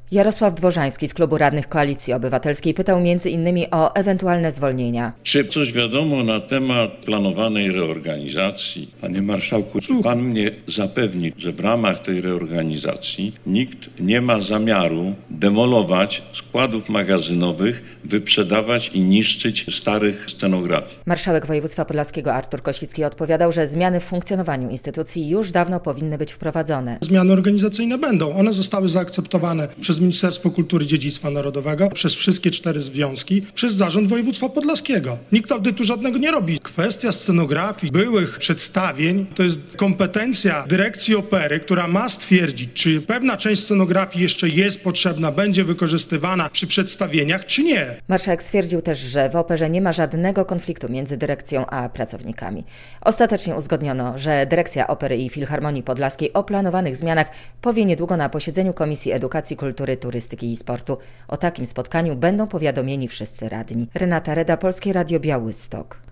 Jarosław Dworzański z Klubu Radnych Koalicji Obywatelskiej pytał m.in. o ewentualne zwolnienia. Czy coś wiadomo na temat planowanej reorganizacji? Panie marszałku, czy pan mnie zapewni, że w ramach tej reorganizacji nikt nie ma zamiaru demolować składów magazynowych, wyprzedawać i niszczyć starych scenografii? Marszałek województwa podlaskiego Artur Kosicki odpowiadał, że zmiany w funkcjonowaniu instytucji już dawno powinny być wprowadzone. Zmiany organizacyjne będą. One zostały zaakceptowane przez Ministerstwo Kultury i Dziedzictwa Narodowego, przez wszystkie 4 związki, przez Zarząd Województwa Podlaskiego. Nikt audytu żadnego nie robi. Kwestia scenografii, byłych przedstawień, to jest kompetencja dyrekcji opery, która ma stwierdzić, czy pewna część scenografii jeszcze jest potrzebna, będzie wykorzystywana przy przedstawieniach, czy nie. Marszałek stwierdził też, że w operze nie ma żadnego konfliktu między dyrekcją a pracownikami. Ostatecznie uzgodniono, że dyrekcja Opery i Filharmonii Podlaskiej o planowanych zmianach powie niedługo na posiedzeniu Komisji Edukacji, Kultury, Turystyki i Sportu. O takim spotkaniu będą powiadomieni wszyscy radni. Renata Reda, Polskie Radio Białystok.